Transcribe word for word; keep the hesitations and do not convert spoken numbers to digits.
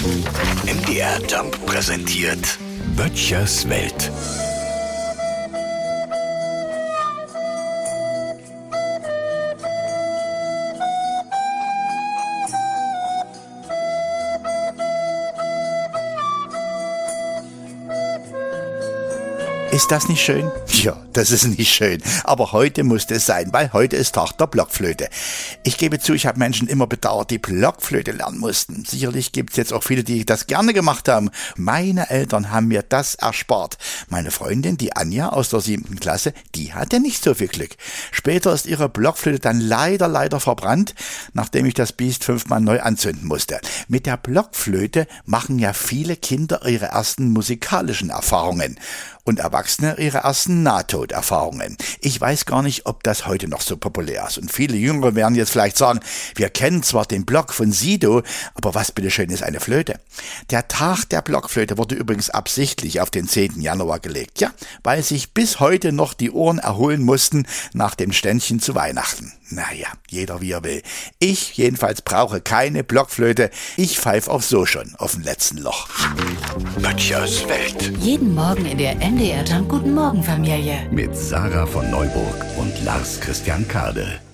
M D R Jump präsentiert Böttchers Welt. Ist das nicht schön? Ja, das ist nicht schön. Aber heute musste es sein, weil heute ist Tag der Blockflöte. Ich gebe zu, ich habe Menschen immer bedauert, die Blockflöte lernen mussten. Sicherlich gibt es jetzt auch viele, die das gerne gemacht haben. Meine Eltern haben mir das erspart. Meine Freundin, die Anja aus der siebten Klasse, die hatte nicht so viel Glück. Später ist ihre Blockflöte dann leider, leider verbrannt, nachdem ich das Biest fünfmal neu anzünden musste. Mit der Blockflöte machen ja viele Kinder ihre ersten musikalischen Erfahrungen. Und Erwachsene ihre ersten Nahtoderfahrungen. Ich weiß gar nicht, ob das heute noch so populär ist. Und viele Jüngere werden jetzt vielleicht sagen, wir kennen zwar den Block von Sido, aber was bitteschön ist eine Flöte? Der Tag der Blockflöte wurde übrigens absichtlich auf den zehnten Januar gelegt. Ja, weil sich bis heute noch die Ohren erholen mussten nach dem Ständchen zu Weihnachten. Naja, jeder wie er will. Ich jedenfalls brauche keine Blockflöte. Ich pfeife auch so schon auf dem letzten Loch. Böttchers Welt. Jeden Morgen in der M D R Jump Guten Morgen Familie. Mit Sarah von Neuburg und Lars Christian Kade.